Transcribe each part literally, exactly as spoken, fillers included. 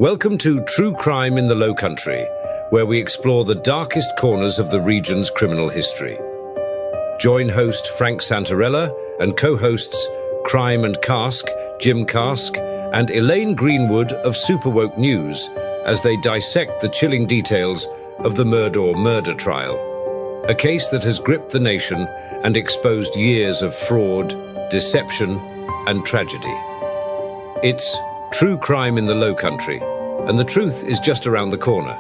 Welcome to True Crime in the Low Country, where we explore the darkest corners of the region's criminal history. Join host Frank Santarella and co-hosts Crime and Cask, Jim Cask, and Elaine Greenwood of Superwoke News as they dissect the chilling details of the Murdaugh murder trial, a case that has gripped the nation and exposed years of fraud, deception, and tragedy. It's True Crime in the Low Country, and the truth is just around the corner.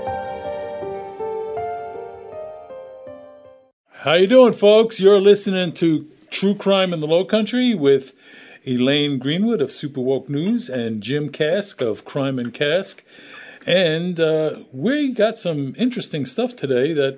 How you doing, folks? You're listening to True Crime in the Low Country with Elaine Greenwood of Superwoke News and Jim Cask of Crime and Cask. And uh, we got some interesting stuff today that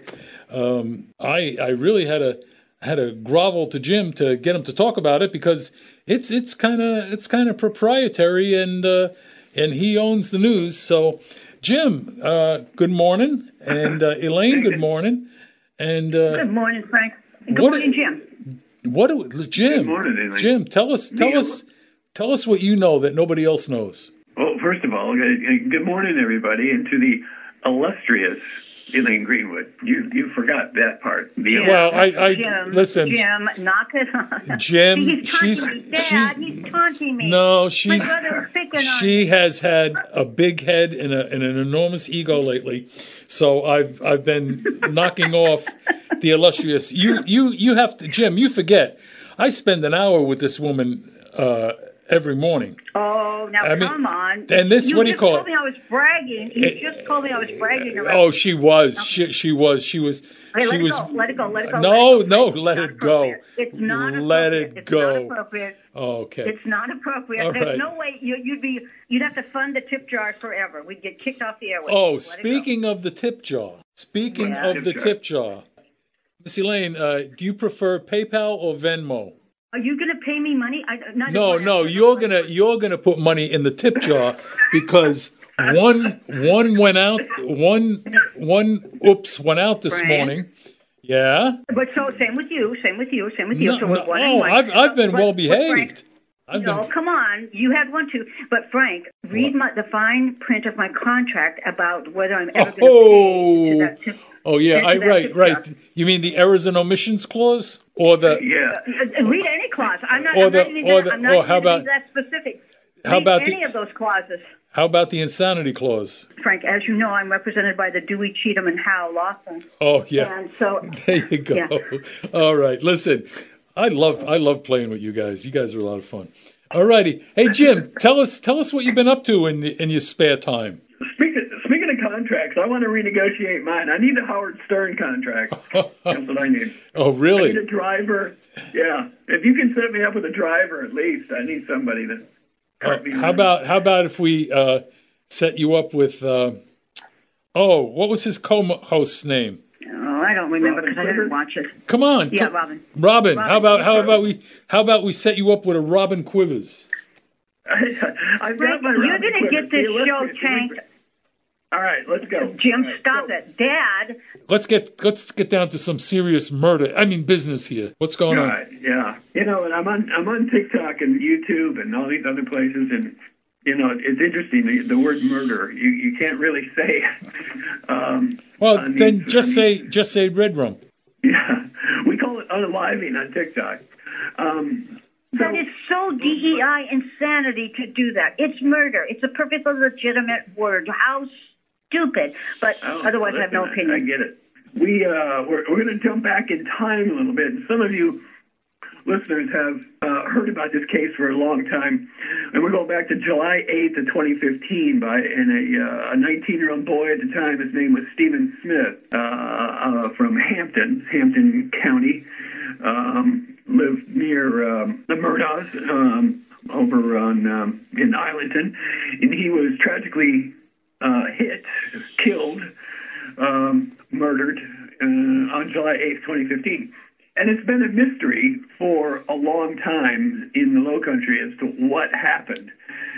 um, I I really had a had to grovel to Jim to get him to talk about it because it's it's kind of it's kind of proprietary and uh, and he owns the news. So, Jim, uh, good morning, and uh, Elaine, good morning, and uh, good morning, Frank. Good what, morning, Jim. What do Jim? Good morning, Elaine. Jim, tell us tell Neil. us tell us what you know that nobody else knows. Well, first of all, good morning, everybody, and to the illustrious Elaine Greenwood. You you forgot that part. The Well, I, I Jim, listen. Jim, knock it on. Jim, he's taunting she's me. Dad, she's he's taunting me. no, she's My brother was picking on she me. has had a big head and, a, and an enormous ego lately. So I've I've been knocking off the illustrious. You you you have to, Jim. You forget. I spend an hour with this woman uh, every morning. Oh, now I mean, come on. and this- you what do you just call told it? me I was bragging. You It- just told me I was bragging. Around. Oh, she was. She she was. She was. Okay, she let was. it go. Let it go. Let it go. No, let it go. no, It's let not it go. appropriate. It's not Let appropriate. it It's go. not appropriate. Okay. It's not appropriate. All There's right. no way you, you'd be. You'd have to fund the tip jar forever. We'd get kicked off the airways. Oh, Let it go. speaking of the tip jar. Speaking Yeah. of the Tip jar. tip jar. Miss Elaine, uh, do you prefer PayPal or Venmo? Are you going to pay me money? I, not No, one no, after you're the gonna other. you're gonna put money in the tip jar because one one went out, one one oops went out this Frank? morning. Yeah. But so same with you. Same with you. Same with you. No, so we're no, one and oh, one. I've I've been But- well but Frank, behaved. I've no, been. come on. You had one too. But Frank, read What? my, the fine print of my contract about whether I'm ever going to pay Oh, to that tip. oh yeah, into I that right, tip right. jar. You mean the errors and omissions clause, or the yeah. Uh, read any clause. I'm not. Or I'm the- not even or that, the- I'm not or even how gonna about- be that specific. how Read about any the- of those clauses, how about the insanity clause? Frank? As you know, I'm represented by the Dewey, Cheatham, and Howe law firm. Oh yeah, And so, there you go. Yeah. All right, listen, I love I love playing with you guys. You guys are a lot of fun. All righty, hey Jim, tell us tell us what you've been up to in in your spare time. Speaking speaking of contracts, I want to renegotiate mine. I need a Howard Stern contract. That's what I need. Oh I need a really? driver. Yeah. If you can set me up with a driver, at least I need somebody to. Uh, cart me how around. about how about if we uh, set you up with? Uh, oh, what was his co-host's name? oh, I don't remember because I Robin didn't watch it. Come on, Yeah, come- Robin. Robin. How Robin. about how about we how about we set you up with a Robin Quivers? I've got Frank, my you're Robin going to Quivers. get this See, let's- show let's- tanked. All right, let's go. Jim, All right, stop so- it. Dad, Let's get let's get down to some serious murder. I mean business here. What's going on? Right, yeah. You know, and I'm on I'm on TikTok and YouTube and all these other places, and you know, it's interesting. The, the word murder, you, you can't really say. um, Well, on then these- just on say just say red rum. Yeah, we call it unaliving on TikTok. Um, that is so D E I insanity to do that. It's murder. It's a perfectly legitimate word. How stupid. But oh, otherwise, I have no listen, I, I opinion. get it. We uh, we're we're going to jump back in time a little bit, and some of you listeners have uh, heard about this case for a long time, and we're going back to July eighth of twenty fifteen by and a uh, a nineteen-year-old boy at the time. His name was Stephen Smith uh, uh, from Hampton, Hampton County. Um, lived near um, the Murdaughs um, over on um, in Islington, and he was tragically uh, hit, killed, um, murdered uh, on July eighth, twenty fifteen. And it's been a mystery for a long time in the Low Country as to what happened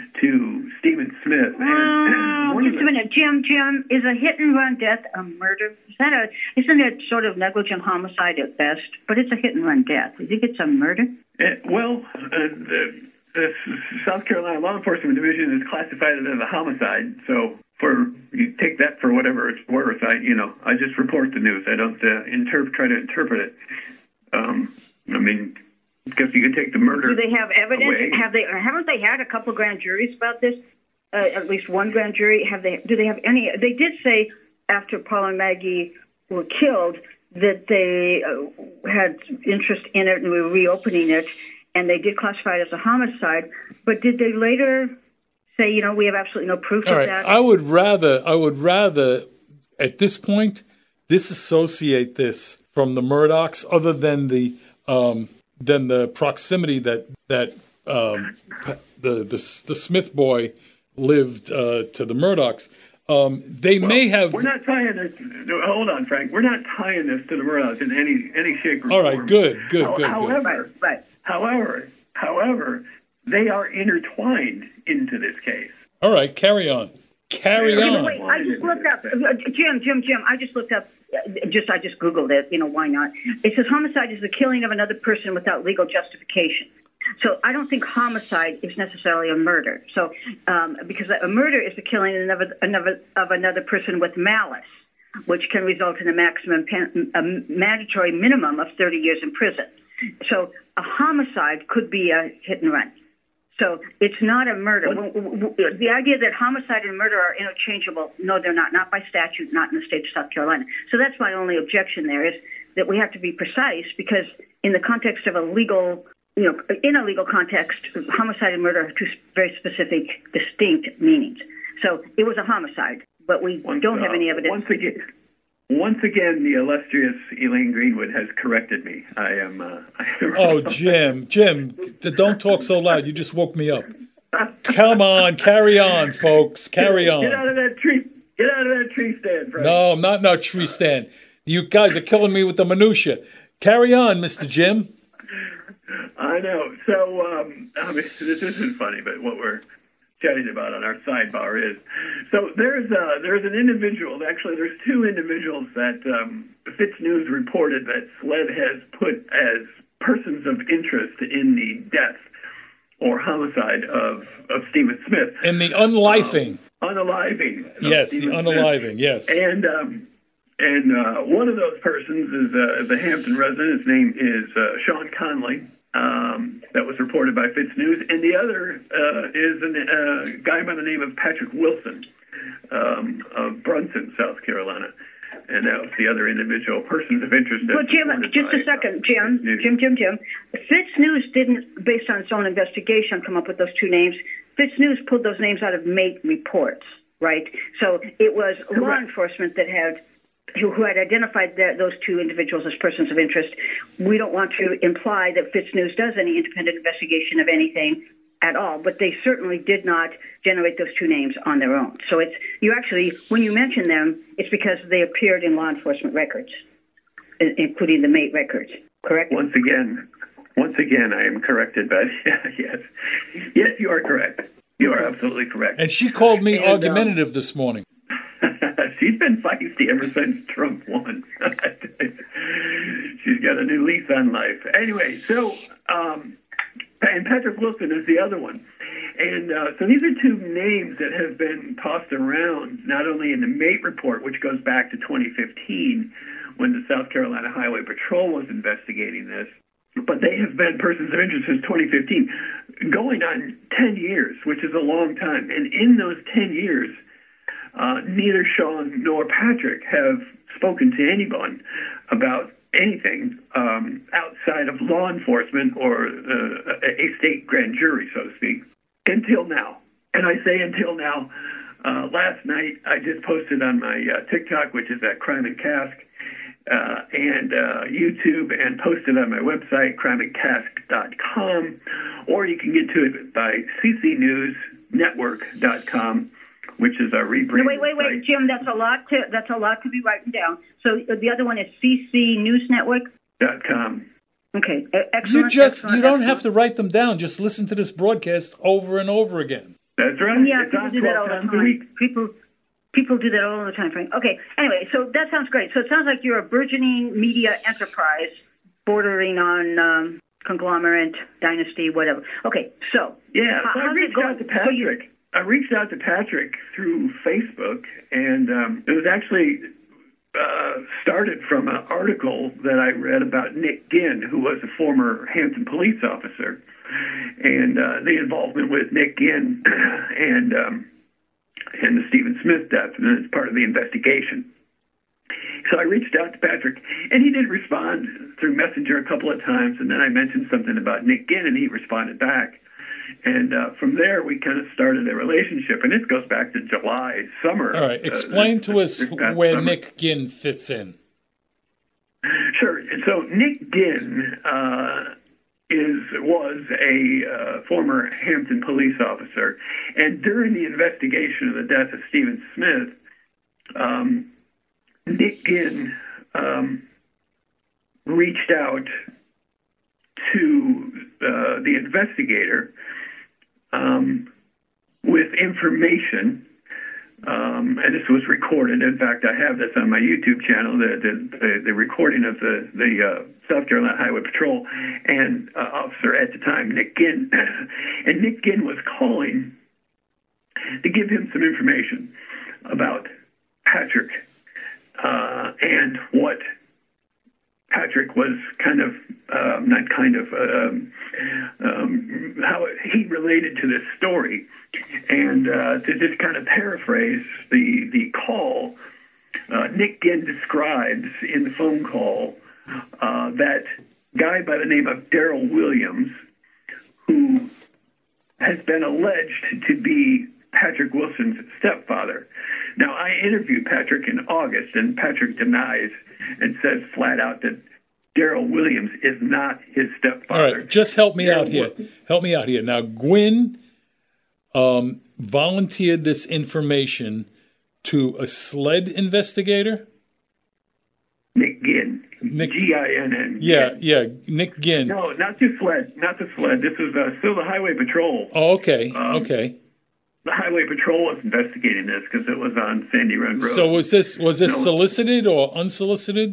to Stephen Smith. And, Oh, one of just a the- minute, Jim. Jim, is a hit and run death a murder? Is that a? Isn't it sort of negligent homicide at best? But it's a hit and run death. You think it's a murder? Uh, well, uh, the, the South Carolina Law Enforcement Division has classified it as a homicide. So for you take that for whatever it's worth. I you know I just report the news. I don't uh, interpret try to interpret it. Um, I mean, because you can take the murder. Do they have evidence? away. Have they? Haven't they had a couple grand juries about this? Uh, at least one grand jury. Have they? Do they have any? They did say after Paul and Maggie were killed that they uh, had interest in it and were reopening it, and they did classify it as a homicide. But did they later say, you know, we have absolutely no proof All of right. that? I would rather, I would rather, at this point, disassociate this from the Murdochs, other than the um, than the proximity that that um, the, the the Smith boy lived uh, to the Murdochs. Um, they Well, may have. We're not tying this. No, hold on, Frank. We're not tying this to the Murdochs in any any shape or All right, form. good, good, How- good, good. However, Right, right. however, however, they are intertwined into this case. All right, carry on. Carry Yeah, on. Wait, I just looked up, uh, Jim, Jim, Jim. I just looked up. uh, Just I just googled it. You know, why not? It says homicide is the killing of another person without legal justification. So I don't think homicide is necessarily a murder. So um, because a murder is the killing of another, another of another person with malice, which can result in a maximum pen, a mandatory minimum of thirty years in prison. So a homicide could be a hit and run. So it's not a murder. W- w- w- The idea that homicide and murder are interchangeable, no, they're not. Not by statute, not in the state of South Carolina. So that's my only objection there, is that we have to be precise, because in the context of a legal, you know, in a legal context, homicide and murder have two very specific, distinct meanings. So it was a homicide, but we Once, don't have uh, any evidence. Once again, once again, the illustrious Elaine Greenwood has corrected me. I am. Uh, I am Oh, Jim, Jim, th- don't talk so loud. You just woke me up. Come on, carry on, folks. Carry Get on. out of that tree! Get out of that tree stand, Frank. No, I'm not in our tree stand. You guys are killing me with the minutia. Carry on, Mister Jim. I know. So, um, I mean, this isn't funny, but what we're chatting about on our sidebar is, so there's a, there's an individual, actually there's two individuals that um, Fitz News reported that SLED has put as persons of interest in the death or homicide of, of Stephen Smith. And the unlifing. Um, unaliving. of Yes, the Stephen unaliving, Smith. yes. And um, and uh, one of those persons is, uh, is a Hampton resident. His name is uh, Sean Conley. Um, that was reported by Fitz News, and the other uh, is a uh, guy by the name of Patrick Wilson um, of Brunson, South Carolina, and that was the other individual persons of interest. Well, Jim, just a second, Jim, Jim, Jim, Jim. Fitz News didn't, based on its own investigation, come up with those two names. Fitz News pulled those names out of mate reports, right? So it was Correct. law enforcement that had who, who had identified the, those two individuals as persons of interest. We don't want to imply that Fitz News does any independent investigation of anything at all, but they certainly did not generate those two names on their own. So it's you actually, when you mention them, it's because they appeared in law enforcement records, including the mate records, correct? Once again, once again, I am corrected, but yes, yes, you are correct. You are absolutely correct. And she called me And, um, argumentative this morning. She's been feisty ever since Trump won. She's got a new lease on life. Anyway, so, um, and Patrick Wilson is the other one. And uh, so these are two names that have been tossed around, not only in the mate report, which goes back to twenty fifteen, when the South Carolina Highway Patrol was investigating this, but they have been persons of interest since twenty fifteen, going on ten years, which is a long time. And in those ten years, Uh, neither Sean nor Patrick have spoken to anyone about anything um, outside of law enforcement or uh, a state grand jury, so to speak, until now. And I say until now. Uh, last night, I just posted on my uh, TikTok, which is at Crime and Cask, uh, and uh, YouTube, and posted on my website, crime and cask dot com, or you can get to it by c c news network dot com. Which is our rebrand. No, wait, wait, wait, site. Jim. That's a lot to that's a lot to be writing down. So the other one is C C News Network. Dot com. Okay, e- excellent. You just, excellent, you don't excellent. have to write them down. Just listen to this broadcast over and over again. That's right. Yeah, it's people on do that all twelve the times a week. time. People, people do that all the time, Frank. Okay, anyway, so that sounds great. So it sounds like you're a burgeoning media enterprise bordering on um, conglomerate, dynasty, whatever. Okay, so Yeah, how, so I how's it reached go- out to so you- Patrick. I reached out to Patrick through Facebook, and um, it was actually uh, started from an article that I read about Nick Ginn, who was a former Hampton police officer, and uh, the involvement with Nick Ginn and um, and the Stephen Smith death, and it's part of the investigation. So I reached out to Patrick, and he did respond through Messenger a couple of times, and then I mentioned something about Nick Ginn, and he responded back. And uh, from there, we kind of started a relationship, and it goes back to July, summer. All right, explain uh, to us this past where summer. Nick Ginn fits in. Sure. And so Nick Ginn uh, is was a uh, former Hampton police officer, and during the investigation of the death of Stephen Smith, um, Nick Ginn um, reached out to uh, the investigator um, with information, um, and this was recorded. In fact, I have this on my YouTube channel, the the, the, the recording of the, the uh, South Carolina Highway Patrol and uh, officer at the time, Nick Ginn. And Nick Ginn was calling to give him some information about Patrick uh, and what Patrick was kind of, um, not kind of, um, um, how he related to this story. And uh, to just kind of paraphrase the, the call, uh, Nick Ginn describes in the phone call uh, that guy by the name of Daryl Williams, who has been alleged to be Patrick Wilson's stepfather. Now, I interviewed Patrick in August, and Patrick denies and says flat out that Daryl Williams is not his stepfather. All right, just help me Daryl out here. Wil- Help me out here. Now, Gwynn um, volunteered this information to a SLED investigator? Nick Ginn. Nick- G I N N. Yeah, yeah, Nick Ginn. No, not the SLED. Not the SLED. This is uh, still the Highway Patrol. Oh, okay, Um, okay. The Highway Patrol was investigating this because it was on Sandy Run Road. So was this was this No. solicited or unsolicited?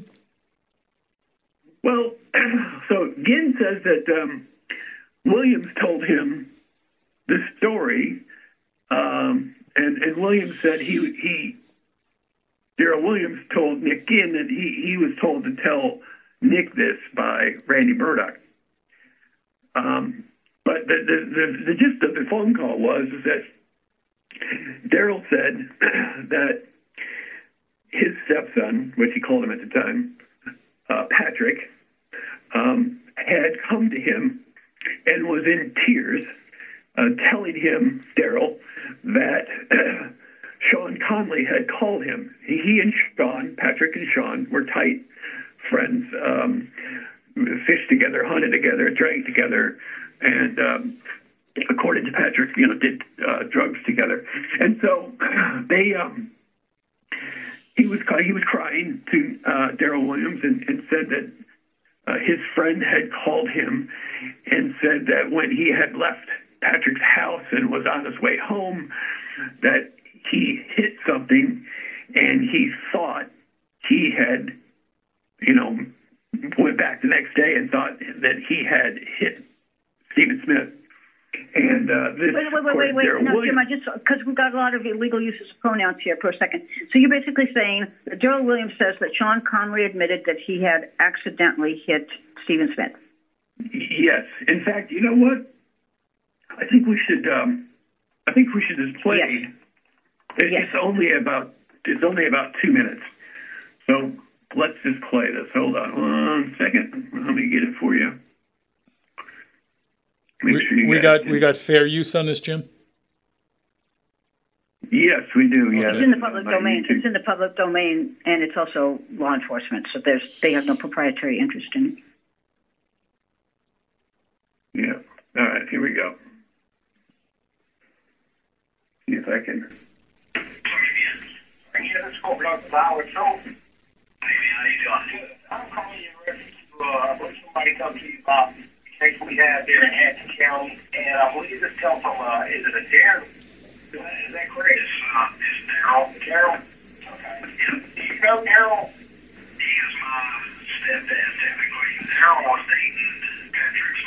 Well, so Ginn says that um, Williams told him the story, um, and, and Williams said he he Daryl Williams told Nick Ginn that he, he was told to tell Nick this by Randy Murdoch. Um, but the, the, the, the gist of the phone call was is that Daryl said that his stepson, which he called him at the time, uh, Patrick, um, had come to him and was in tears, uh, telling him, Daryl, that uh, Sean Conley had called him. He, he and Sean, Patrick and Sean, were tight friends, um, fished together, hunted together, drank together, and um, according to Patrick, you know, did uh, drugs together. And so they, um, he was he was crying to uh, Daryl Williams and, and said that uh, his friend had called him and said that when he had left Patrick's house and was on his way home, that he hit something, and he thought he had, you know, went back the next day and thought that he had hit Stephen Smith. And uh, this, Wait, wait, wait, of course, wait, wait. Daryl No, Jim, Williams- I just, because we've got a lot of illegal uses of pronouns here for a second. So you're basically saying that Daryl Williams says that Sean Connery admitted that he had accidentally hit Stephen Smith. Yes. In fact, you know what? I think we should. Um, I think we should just play. Yes. It, Yes. It's only about. It's only about two minutes. So let's just play this. Hold on one second. Let me get it for you. Make We, sure you we guys got can- we got fair use on this, Jim. Yes, we do. Yes. It's in the public My domain. YouTube- It's in the public domain, and it's also law enforcement. So there's they have no proprietary interest in it. Yeah. All right. Here we go. See if I can. Yeah, this whole block of Howard Patrol. Hey, man, how you doing? I'm calling you in reference to uh, what somebody come to you about the case we have there in Hampton County, and I believe this comes from, uh, is it a Darren? Is that correct? It's, uh, it's Daryl. Daryl? Okay. Yeah. Do you know Daryl? He is my stepdad, technically. Daryl was dating Patrick's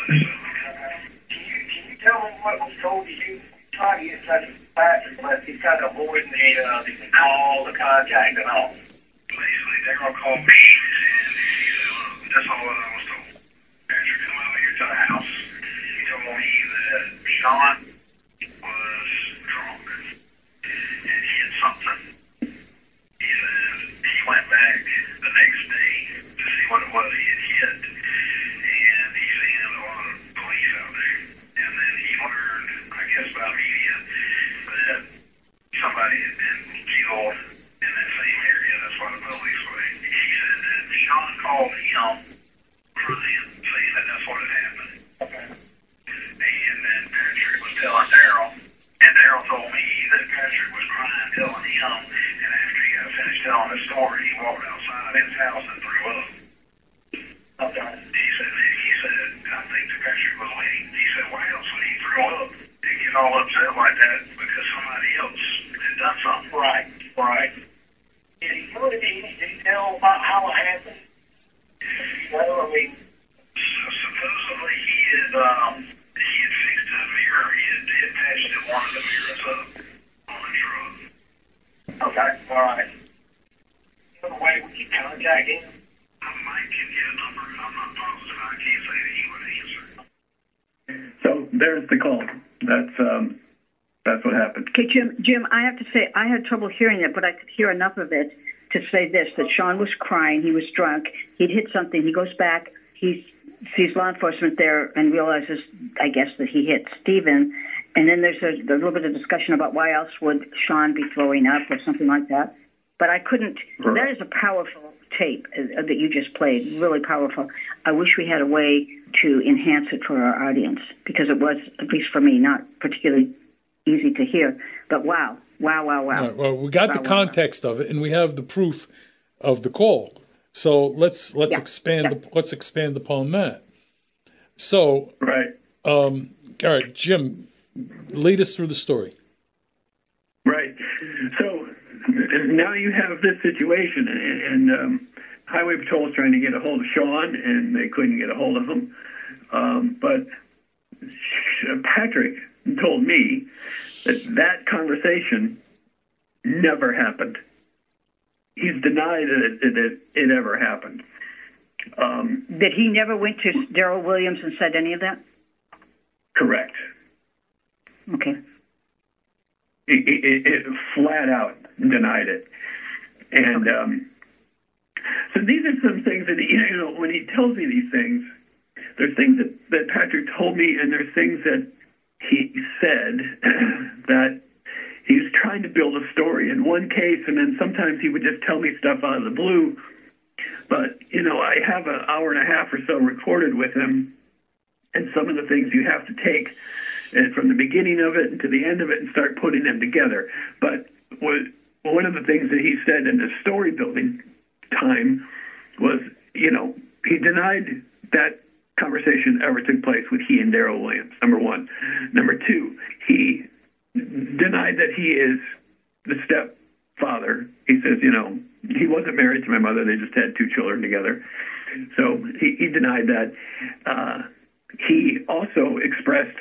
Can you, can you tell me what was told to you? Try to get in touch with Patrick, but he's kind of avoiding the, uh, the call, the contact, and all. Basically, they're going to call me, and he said, look, that's all I was told. Patrick, come over here to the house. He told me that Sean was drunk, and he had something. He said he went back the next day to see what it was he had hit, and he seen a lot of police out there. And then he learned, I guess by media, that somebody had been killed in that same area. That's why the police were. He said that Sean called him for them, saying that that's what had happened. Okay. And then Patrick was telling Daryl, and Daryl told me that Patrick was crying, telling him, and after he got finished telling the story, he walked outside his house and threw up. Okay. He said, he said, I think that Patrick was waiting. He said, why else would he throw up and get all upset like that? Because somebody else had done something. Right, right. Did he go into any detail about how it happened? Well, I mean, supposedly he had, um, he had fixed a mirror. He had, he had patched one of the mirrors up on the truck. Okay, all right. Any way we can contact him? I might give you a number. I'm not positive. I can't say that he would answer. So there's the call. That's um, that's what happened. Okay, Jim, Jim, I have to say, I had trouble hearing it, but I could hear enough of it to say this, that Sean was crying, he was drunk, he'd hit something, he goes back, he sees law enforcement there and realizes, I guess, that he hit Stephen, and then there's a, a little bit of discussion about why else would Sean be throwing up or something like that. But I couldn't, right. That is a powerful tape uh, that you just played, really powerful. I wish we had a way to enhance it for our audience, because it was, at least for me, not particularly easy to hear. But wow, wow, wow, wow. Right, well, we got wow, the wow, context wow. of it, and we have the proof of the call. So let's let's yeah. expand yeah. the, let's expand upon that. So, right, um, all right, Jim, lead us through the story. Right. So now you have this situation, and, and um, Highway Patrol is trying to get a hold of Sean, and they couldn't get a hold of him. Um, but Patrick told me that that conversation never happened. He's denied that it, it, it ever happened. Um, that he never went to Daryl Williams and said any of that? Correct. Okay. It, it, it flat out denied it. And okay. um, so these are some things that, you know, when he tells me these things, there's things that, that Patrick told me, and there's things that he said that he was trying to build a story in one case, and then sometimes he would just tell me stuff out of the blue. But, you know, I have an hour and a half or so recorded with him, and some of the things you have to take and from the beginning of it to the end of it and start putting them together. But what, one of the things that he said in the story building time was, you know, he denied that conversation ever took place with he and Daryl Williams, number one. Number two, he denied that he is the stepfather. He says, you know, he wasn't married to my mother. They just had two children together. So he, he denied that. Uh, he also expressed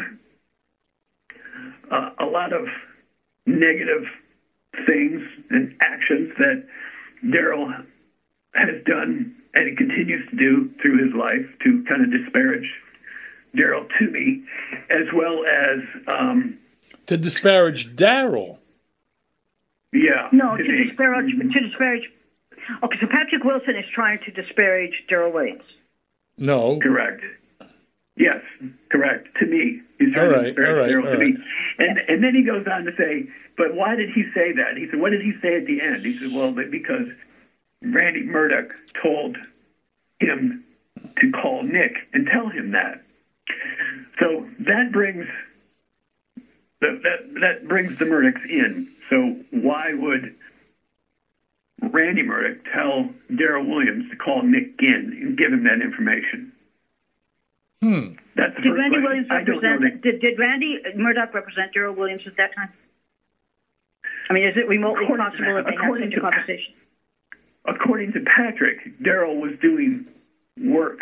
uh, a lot of negative things and actions that Daryl has done and he continues to do through his life to kind of disparage Daryl to me, as well as... Um, to disparage Daryl? Yeah. No, to disparage... To disparage. Okay, so Patrick Wilson is trying to disparage Daryl Williams. No. Correct. Yes, correct. To me. He's trying all right, to disparage all right, Daryl all to right. me. And, and then he goes on to say, but why did he say that? He said, what did he say at the end? He said, well, because Randy Murdoch told him to call Nick and tell him that. So that brings the, that that brings the Murdochs in. So why would Randy Murdoch tell Daryl Williams to call Nick Ginn and give him that information? Hmm. That's the did first Randy question. Williams I don't know represent? that, Did, did Randy Murdoch represent Daryl Williams at that time? I mean, is it remotely According to- possible that they had according such a to- conversation? According to Patrick, Daryl was doing work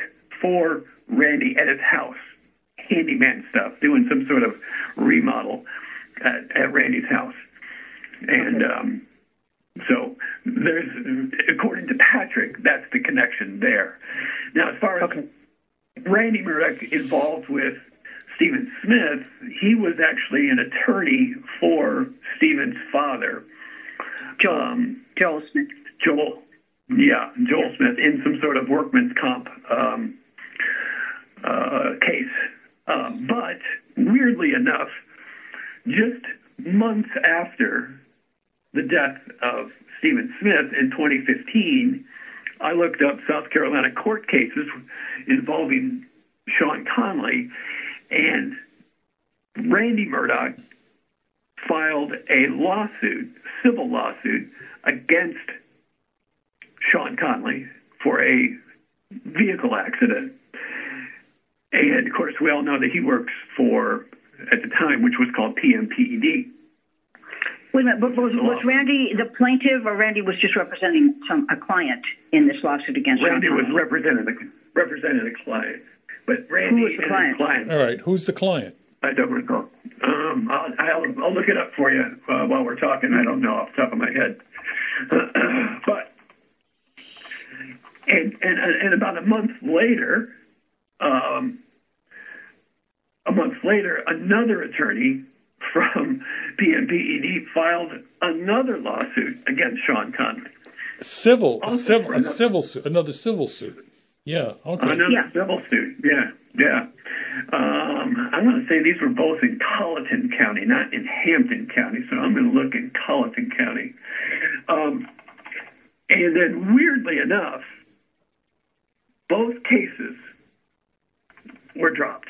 for Randy at his house, handyman stuff, doing some sort of remodel at, at Randy's house. And um, so there's, according to Patrick, that's the connection there. Now, as far as Okay. Randy Murdoch involved with Stephen Smith, he was actually an attorney for Stephen's father, Joel, um, Joel Smith. Joel. Yeah, Joel Smith, in some sort of workman's comp um, uh, case. Uh, but weirdly enough, just months after the death of Stephen Smith in twenty fifteen, I looked up South Carolina court cases involving Sean Conley, and Randy Murdoch filed a lawsuit, civil lawsuit, against Sean Conley for a vehicle accident. And, of course, we all know that he works for, at the time, which was called P M P E D. Wait a minute, but was, was Randy the plaintiff, or Randy was just representing some a client in this lawsuit against Randy Sean was Conley? representing the, representing the client. But Randy Who was the and client? his client, All right, who's the client? I don't recall. Um, I'll, I'll, I'll look it up for you uh, while we're talking. I don't know off the top of my head. but, and, and, and about a month later, um, a month later, another attorney from P M P E D filed another lawsuit against Sean Conley. Civil, a Also civil, for a another- civil suit, another civil suit. Yeah, okay. Another Yeah. civil suit, yeah, yeah. Um, I'm going to say these were both in Colleton County, not in Hampton County, so I'm going to look in Colleton County. Um, and then, weirdly enough, both cases were dropped,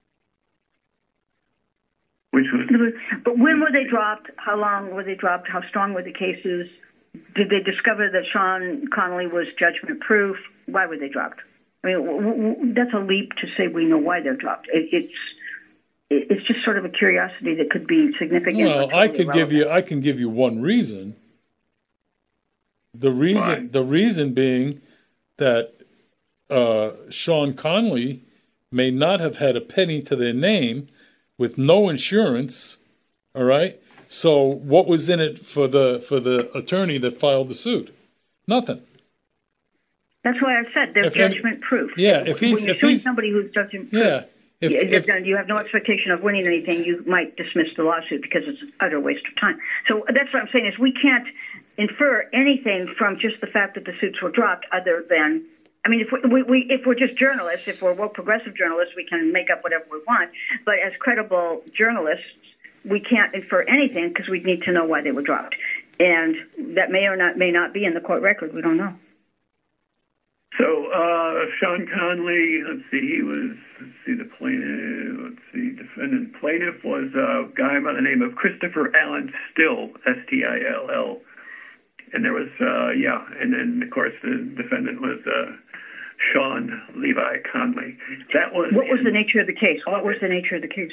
which was But when were they dropped? How long were they dropped? How strong were the cases? Did they discover that Sean Conley was judgment-proof? Why were they dropped? I mean, w- w- that's a leap to say we know why they're dropped. It, it's it's just sort of a curiosity that could be significant. Well, but I totally could give irrelevant. you, I can give you one reason. The reason, Why? the reason being that uh, Sean Conley may not have had a penny to their name, with no insurance. All right. So what was in it for the for the attorney that filed the suit? Nothing. That's why I said they're If any- judgment-proof. Yeah, if he's- when you're if suing he's- somebody who's judgment-proof, Yeah. If, you, if, then you have no expectation of winning anything. You might dismiss the lawsuit because it's an utter waste of time. So that's what I'm saying is we can't infer anything from just the fact that the suits were dropped, other than, I mean, if we, we, we if we're just journalists, if we're woke progressive journalists, we can make up whatever we want. But as credible journalists, we can't infer anything because we need to know why they were dropped, and that may or not may not be in the court record. We don't know. So, uh, Sean Conley, let's see, he was, let's see, the plaintiff, let's see, defendant. Plaintiff was a guy by the name of Christopher Allen Still, S T I L L. And there was, uh, yeah, and then, of course, the defendant was uh, Sean Levi Conley. That was What was in, the nature of the case? What was the nature of the case?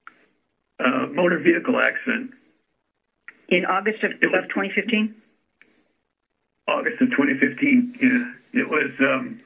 uh, motor vehicle accident, In August of, It was- of twenty fifteen? August of twenty fifteen. Yeah, it was, um,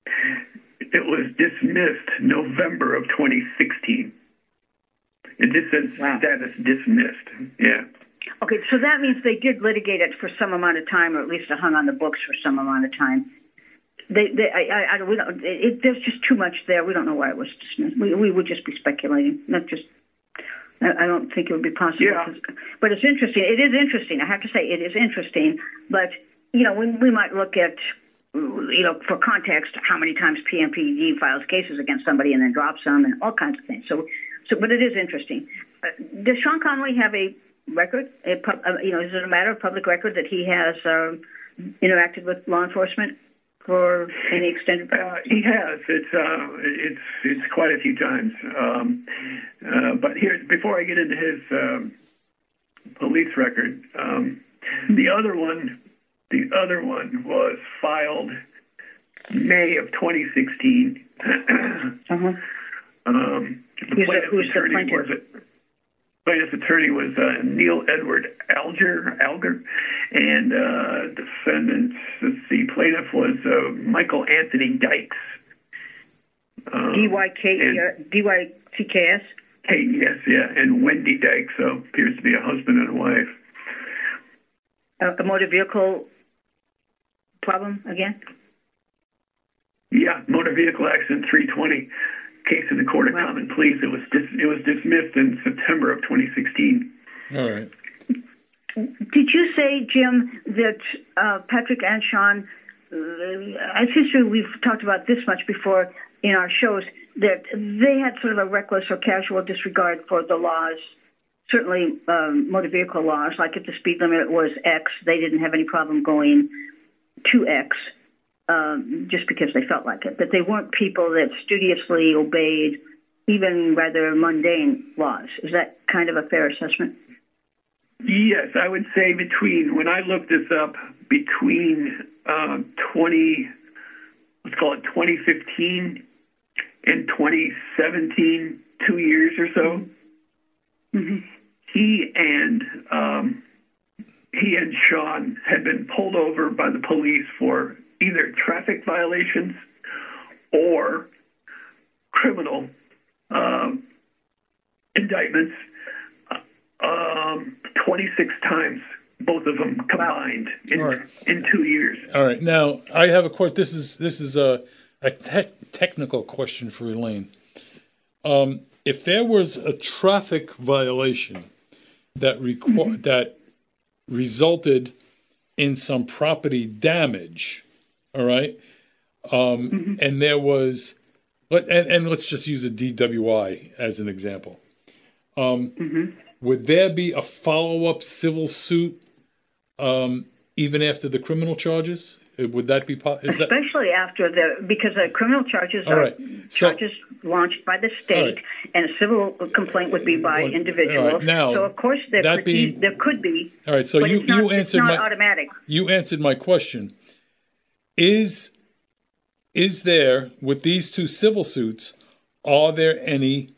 it was dismissed November of twenty sixteen. It just says Wow. status dismissed. Yeah. Okay, so that means they did litigate it for some amount of time, or at least it hung on the books for some amount of time. They, they, I, I, I we don't. It, it, there's just too much there. We don't know why it was dismissed. We, we would just be speculating, not just. I, I don't think it would be possible. Yeah. But it's interesting. It is interesting. I have to say, it is interesting. But you know, we, we might look at, you know, for context, how many times P M P E D files cases against somebody and then drops them, and all kinds of things. So, so, but it is interesting. Uh, does Sean Conley have a record? A pub, uh, you know, is it a matter of public record that he has um, interacted with law enforcement for any extended period? Uh, he has. It's uh, it's it's quite a few times. Um, uh, but here, before I get into his um, police record, um, the other one, the other one was filed May of twenty sixteen. Uh-huh. Um, the Who's the- plaintiff's who's the attorney plaintiff? was plaintiff's attorney was uh, Neil Edward Alger, Alger, and uh, defendant, let's see, plaintiff was uh, Michael Anthony Dykes. Um, D Y K D Y C K S? K E S, yeah, and Wendy Dykes, so appears to be a husband and a wife. Uh, a motor vehicle problem again? Yeah, motor vehicle accident three twenty, case in the Court of Wow. Common Pleas. It was dis- it was dismissed in September of twenty sixteen. All right. Did you say, Jim, that uh, Patrick and Sean, uh, as history, we've talked about this much before in our shows, that they had sort of a reckless or casual disregard for the laws, certainly um, motor vehicle laws, like if the speed limit was X, they didn't have any problem going to X um, just because they felt like it. That they weren't people that studiously obeyed even rather mundane laws. Is that kind of a fair assessment? Yes, I would say between, when I looked this up, between uh, twenty, let's call it twenty fifteen and twenty seventeen, two years or so, mm-hmm. he and um, he and Sean had been pulled over by the police for either traffic violations or criminal um, indictments. Um, twenty-six times, both of them combined in, All right. in two years. All right. Now I have a question. This is this is a a te- technical question for Elaine. Um, if there was a traffic violation that requ- mm-hmm. that resulted in some property damage, all right, um, mm-hmm. and there was, but and, and let's just use a D W I as an example. Um, mm-hmm. Would there be a follow-up civil suit um, even after the criminal charges? Would that be possible? Especially that... after the, because the criminal charges All are right. so, charges launched by the state, right. and a civil complaint would be by well, individuals. Right. Now, so of course there could being, be, there could be. All right. So but you it's not, you answered it's not my automatic. You answered my question. Is is there, with these two civil suits, are there any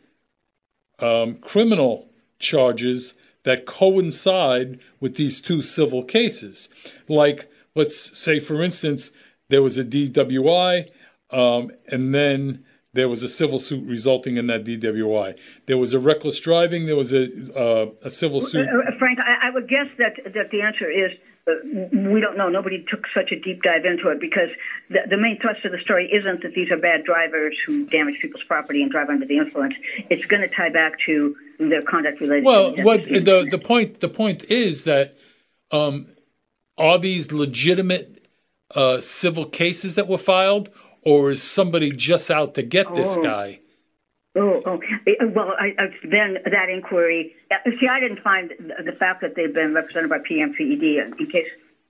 um, criminal charges that coincide with these two civil cases? Like, let's say, for instance, there was a D W I, um, and then there was a civil suit resulting in that D W I. There was a reckless driving. There was a uh, a civil suit. Uh, Frank, I, I would guess that that the answer is uh, we don't know. Nobody took such a deep dive into it because the, the main thrust of the story isn't that these are bad drivers who damage people's property and drive under the influence. It's going to tie back to their conduct related. Well, to what the the point the point is that um, are these legitimate uh, civil cases that were filed, or is somebody just out to get this oh. guy? Oh, oh. Well, I, I, then that inquiry. See, I didn't find the fact that they've been represented by P M P E D in case.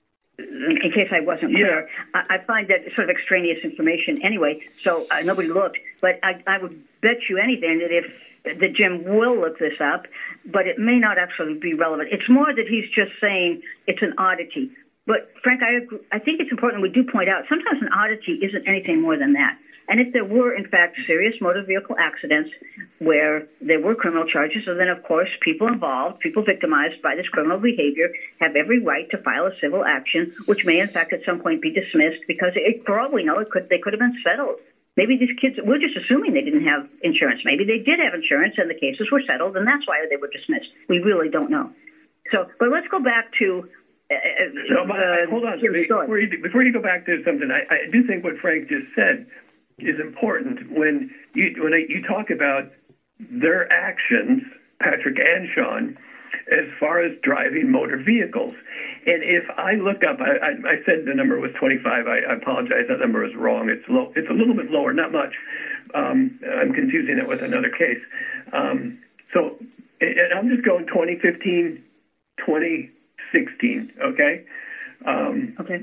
In case I wasn't clear, yeah. I, I find that sort of extraneous information anyway. So uh, nobody looked, but I, I would bet you anything that if that Jim will look this up, but it may not actually be relevant. It's more that he's just saying it's an oddity. But Frank, I agree, I think it's important we do point out sometimes an oddity isn't anything more than that. And if there were, in fact, serious motor vehicle accidents where there were criminal charges, so then, of course, people involved, people victimized by this criminal behavior have every right to file a civil action, which may, in fact, at some point be dismissed because, it, for all we know, it could they could have been settled. Maybe these kids, we're just assuming they didn't have insurance. Maybe they did have insurance and the cases were settled, and that's why they were dismissed. We really don't know. So, but let's go back to uh, so, uh, hold on. Before you, before you go back to something, I, I do think what Frank just said is important when you when you talk about their actions, Patrick and Sean, as far as driving motor vehicles. And if I look up, I, I, I said the number was twenty-five. I, I apologize. That number is wrong. It's low. It's a little bit lower, not much. Um, I'm confusing it with another case. Um, so and I'm just going twenty fifteen, twenty sixteen, okay? Um, okay.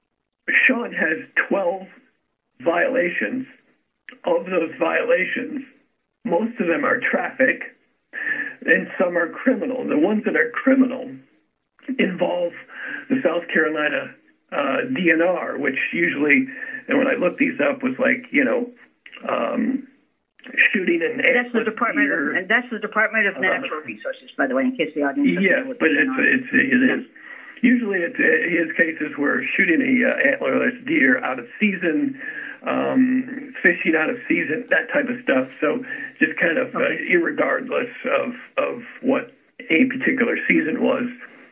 Sean has twelve violations. Of those violations, most of them are traffic, and some are criminal. The ones that are criminal involve the South Carolina uh, D N R, which usually, and when I looked these up, was like, you know, um, shooting an that's the Department of, and that's the Department of Natural uh, Resources, by the way, in case the audience. Yeah, but it's, it's it is. usually it's, uh, his cases were shooting a uh, antlerless deer out of season, um, fishing out of season, that type of stuff. So just kind of uh, irregardless of of what a particular season was,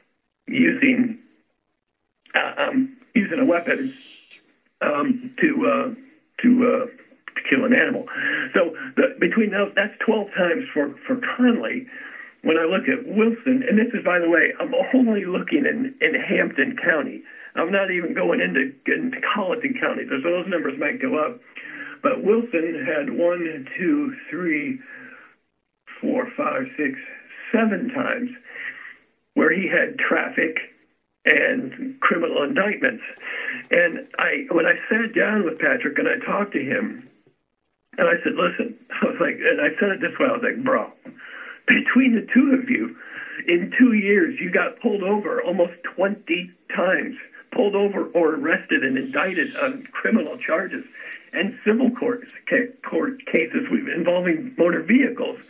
using uh, um, using a weapon um, to uh, to uh, to kill an animal. So the, between those, that's twelve times for for Conley. When I look at Wilson, and this is, by the way, I'm only looking in, in Hampton County. I'm not even going into, into Colleton County. So those numbers might go up. But Wilson had one, two, three, four, five, six, seven times where he had traffic and criminal indictments. And I, when I sat down with Patrick and I talked to him, and I said, listen, I was like, and I said it this way, I was like, bro, between the two of you, in two years, you got pulled over almost twenty times, pulled over or arrested and indicted on criminal charges and civil court, court cases involving motor vehicles.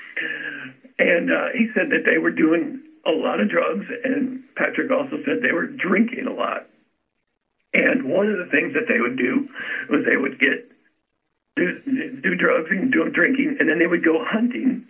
And uh, he said that they were doing a lot of drugs, and Patrick also said they were drinking a lot. And one of the things that they would do was they would get do, do drugs and do drinking, and then they would go hunting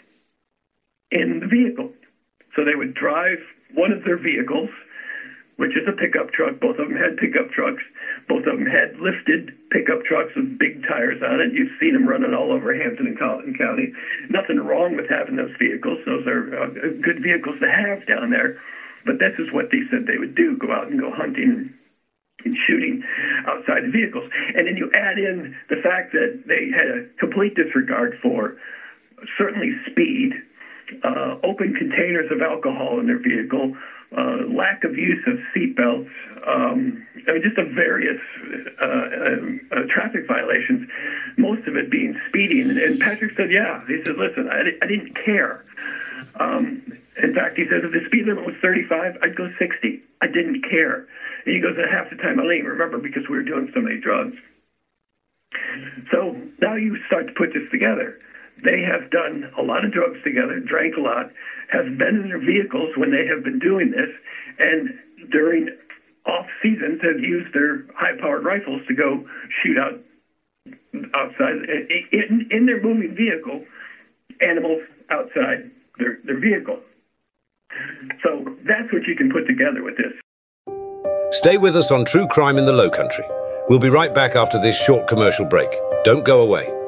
in the vehicle. So they would drive one of their vehicles, which is a pickup truck. Both of them had pickup trucks. Both of them had lifted pickup trucks with big tires on it. You've seen them running all over Hampton and Colleton County. Nothing wrong with having those vehicles. Those are uh, good vehicles to have down there. But this is what they said they would do, go out and go hunting and shooting outside the vehicles. And then you add in the fact that they had a complete disregard for certainly speed, Uh, open containers of alcohol in their vehicle, uh, lack of use of seatbelts, um, I mean, just a various uh, uh, uh, traffic violations, most of it being speeding. And, and Patrick said, yeah, he said, listen, I, I didn't care. Um, in fact, he said, if the speed limit was thirty-five, I'd go sixty. I didn't care. And he goes, at half the time, I didn't even remember because we were doing so many drugs. So now you start to put this together. They have done a lot of drugs together, drank a lot, have been in their vehicles when they have been doing this, and during off seasons have used their high-powered rifles to go shoot out outside in, in their moving vehicle, animals outside their, their vehicle. So that's what you can put together with this. Stay with us on True Crime in the Low Country. We'll be right back after this short commercial break. Don't go away.